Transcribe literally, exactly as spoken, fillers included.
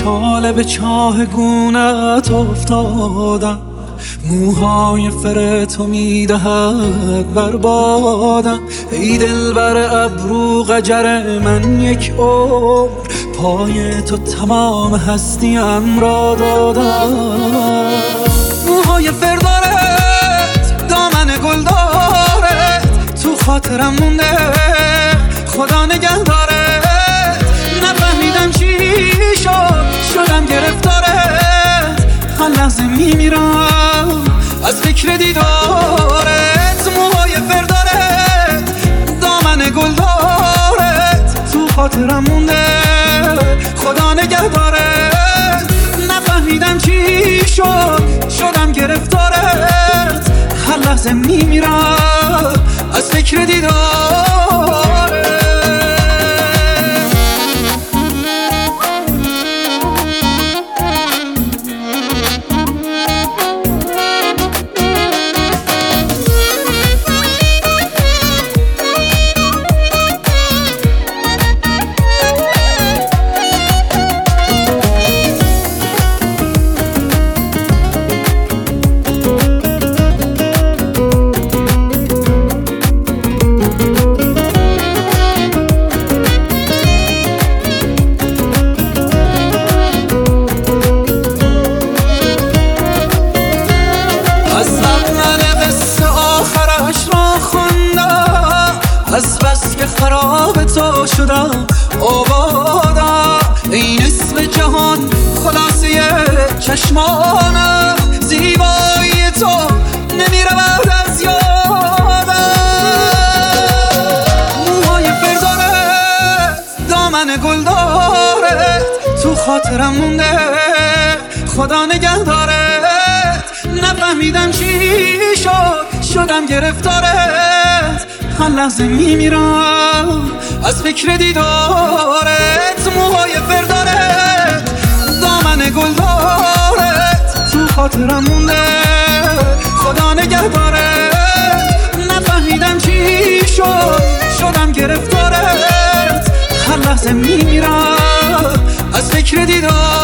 چاله به چاه گونت افتادم، موهای فر تو میدهد بربادم. ای دل بر ابرو قجر من یک عمر، پای تو تمام هستیم را دادم. موهای فر دارد، دامن گل دارد، تو خاطرم مونده خدا نگه دارد. نفهمیدم چی شد، شدم گرفتارت، هر لحظه میمیرم از فکر دیدارت. موهای فر دارد، دامن گل دارد، تو خاطرم مونده خدا نگه دارد. نفهمیدم چی شد، شدم گرفتارت، هر لحظه میمیرم از فکر دیدارت. از بس که خراب تو شدم آبادم، ای نصف جهان خلاصه چشمانم. زیبایی تو نمیرود از یادم. موهای فر دارد، دامن گل دارد، تو خاطرم مونده خدا نگه دارد. نفهمیدم چی شد، شدم گرفتارت، هر لحظه میمیرم از فکر دیدارت. موهای فر دارد، دامن گل دارد، تو خاطرم مونده خدا نگه دارد. نفهمیدم چی شد، شدم گرفتارت، هر لحظه میمیرم از فکر دیدارت.